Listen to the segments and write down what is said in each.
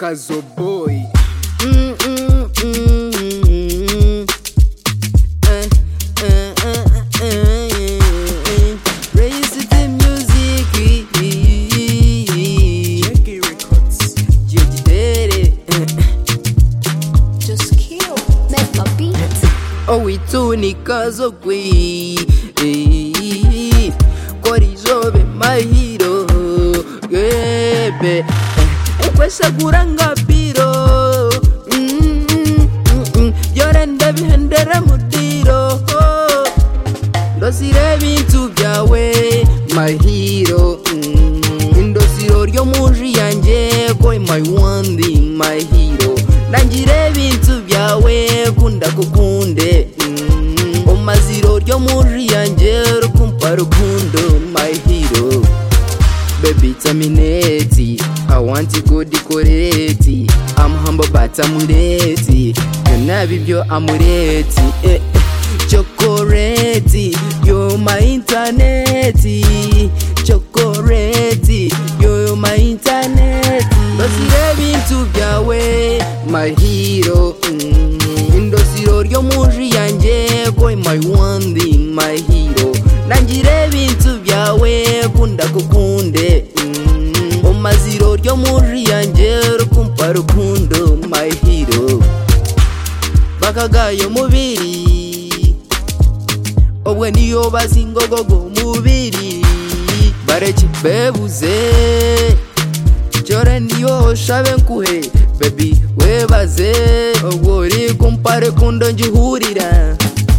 Kazo boy. Owituni kazo kwi Korizobe mahiro Gebe Kwesa kuranga piro Yorende bihendere mudiro Ndosire bintu byawe mahiro Ndosiro ryo muji yanje Koi my one thing mahiro Nangire bintu byawe kunda kukunde Omaziro ryo muri yanje rukumpa rukundo my hero. Baby terminate, I want to go decorate. I'm humble but I'm ready. Nabibyo amureti Chocolate, you're my internet. Chocolate, you're my internet. Ndosire bintu byawe my hero. Ndosiro ryo muji yanje Koi my one thing my hero. Nangire bintu byawe kunda kukunde Omaziro ryo muji yanje rukumpa rukundo my hero. Bakagayo mubiri Obwe niyo basingogogo mubiri Bareki bebuze Chore niyo shabe nkuhe Baby webaze Ogori kumpare kundo njihurira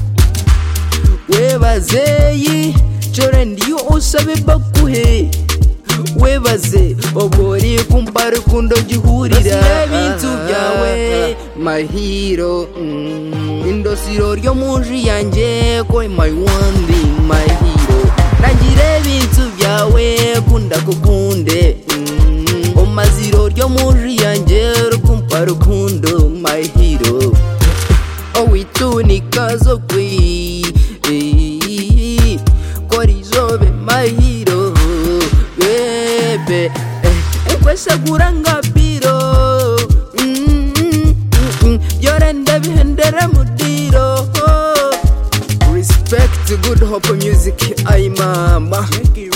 Webaze yi Chore niyo ushabe bakuhe Webaze Ogori kumpare kundo njihurira Ndosire bintu byawe my hero. Ndosiro ryo muji yanje Koi my one thing my hero. Nangire bintu byawe kunda kukunde Omaziro ryo muji yanje rukumpa rukundo my hero. Owituni kazo kwi Korizobe my hero. Bebe Kwesa kuranga piro Yorende bihendere mudiro. Respect good hope music ay mama.